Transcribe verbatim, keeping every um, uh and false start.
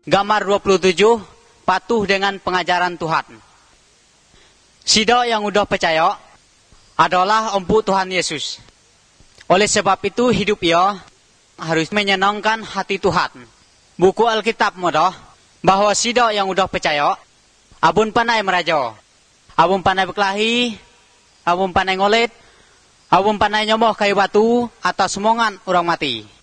Gambar dua puluh tujuh, patuh dengan pengajaran Tuhan. Sido yang udah percaya adalah empuk Tuhan Yesus. Oleh sebab itu hidup ia harus menyenangkan hati Tuhan. Buku Alkitab modah bahwa sido yang udah percaya abun pandai meraja, abun pandai berkelahi, abun pandai ngolet, abun pandai nyomoh kayu batu atas semongan orang mati.